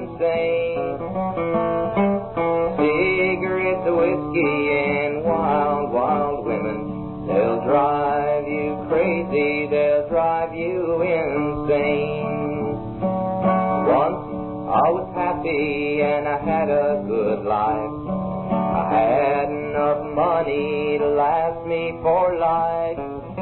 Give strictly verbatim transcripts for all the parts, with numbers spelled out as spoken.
insane. Cigarettes, whiskey, and wild, wild women, they'll drive you crazy, they'll drive you insane. Once I was happy and I had a good life. I had enough money to last me for life.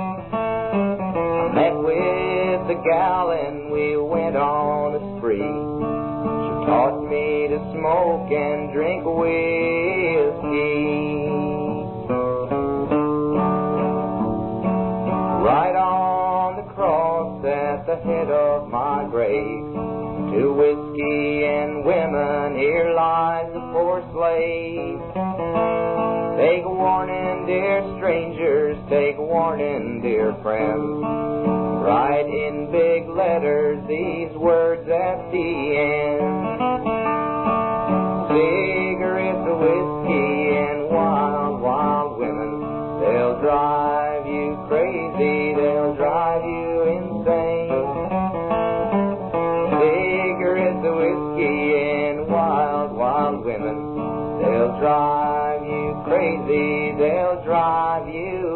I met with a gal and we went on a spree. She taught me to smoke and drink whiskey. Right on the cross at the head of my grave, to whiskey and women, here lies a poor slave. Take a warning, dear strangers, take a warning, dear friends. Write in big letters these words at the end. Cigarettes, whiskey, and wild, wild women, they'll drive you crazy, they'll drive you insane. Cigarettes, whiskey, and wild, wild women, they'll drive you crazy, they'll drive you